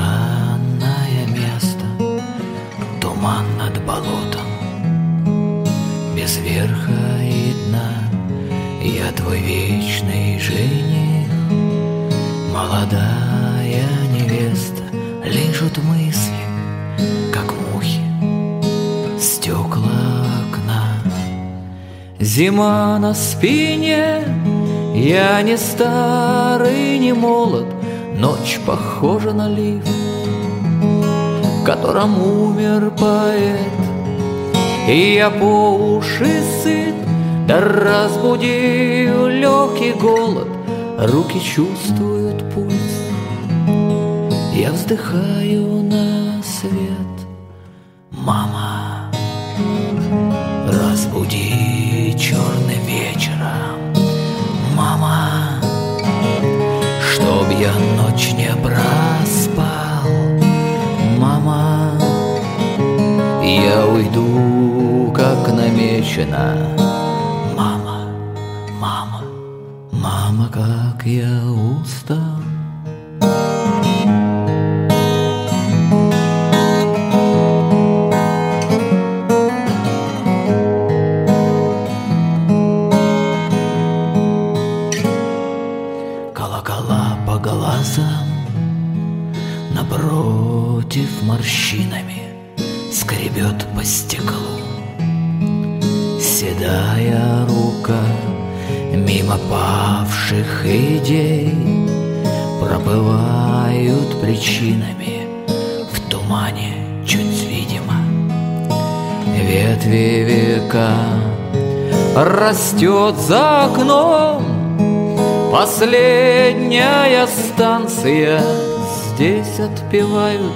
Странное место, туман над болотом, без верха и дна. Я твой вечный жених, молодая невеста. Лижут мысли, как мухи, стекла окна. Зима на спине, я не старый, не молод. Ночь похожа на лифт, в котором умер поэт. И я по уши сыт, да разбудил легкий голод. Руки чувствуют пульс, я вздыхаю на свет. Мама, разбуди черным вечером. Мама, чтоб я ночь не проспал. Мама, я уйду, как намечено. Мама, мама, мама, как я устал. Колокола по глазам, напротив морщинами скребет по стеклу. Седая рука мимо павших идей проплывают причинами в тумане чуть видимо. Ветви века растет за окном. Последняя станция, здесь отпевают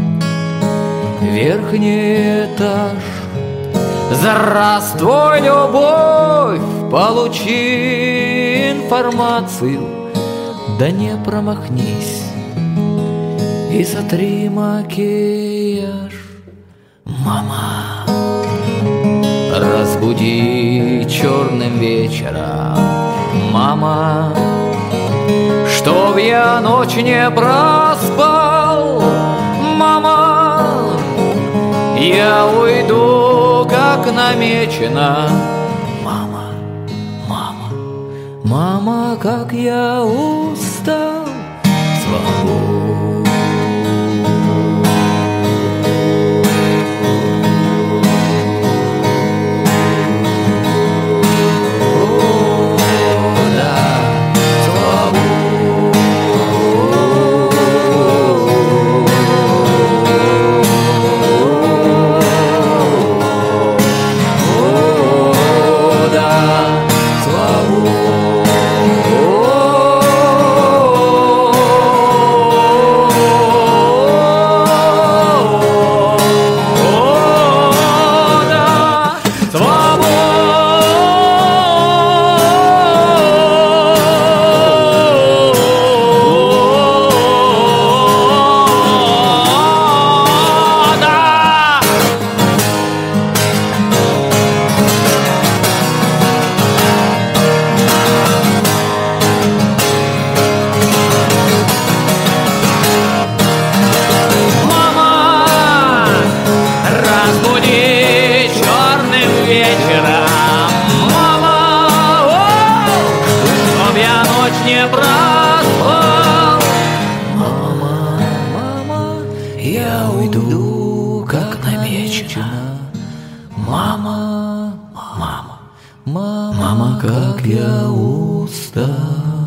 верхний этаж. Здравствуй, любовь, получи информацию, да не промахнись и сотри макияж. Мама, разбуди черным вечером. Мама, чтоб я ночь не проспал. Мама, я уйду, как намечено. Мама, мама, мама, как я устал. Свобода. Не проспал. Мама, мама, я уйду, как намечено. Мама, мама, мама, как я устал.